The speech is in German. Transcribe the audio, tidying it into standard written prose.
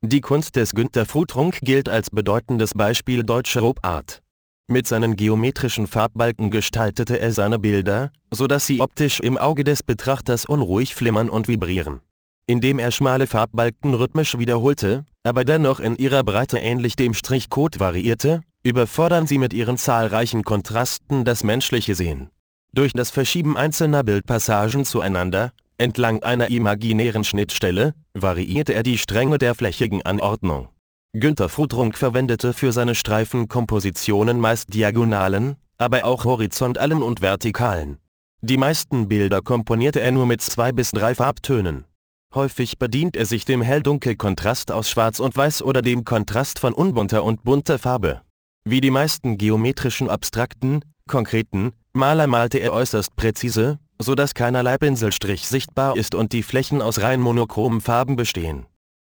Die Kunst des Günter Frutrunk gilt als bedeutendes Beispiel deutscher Rohart. Mit seinen geometrischen Farbbalken gestaltete er seine Bilder, so dass sie optisch im Auge des Betrachters unruhig flimmern und vibrieren. Indem er schmale Farbbalken rhythmisch wiederholte, aber dennoch in ihrer Breite ähnlich dem Strichcode variierte, überfordern sie mit ihren zahlreichen Kontrasten das menschliche Sehen. Durch das Verschieben einzelner Bildpassagen zueinander, entlang einer imaginären Schnittstelle, variierte er die Strenge der flächigen Anordnung. Günter Frutrunk verwendete für seine Streifenkompositionen meist diagonalen, aber auch horizontalen und vertikalen. Die meisten Bilder komponierte er nur mit 2 bis 3 Farbtönen. Häufig bedient er sich dem Hell-Dunkel-Kontrast aus Schwarz und Weiß oder dem Kontrast von unbunter und bunter Farbe. Wie die meisten geometrischen abstrakten, konkreten Maler malte er äußerst präzise, so dass keinerlei Pinselstrich sichtbar ist und die Flächen aus rein monochromen Farben bestehen.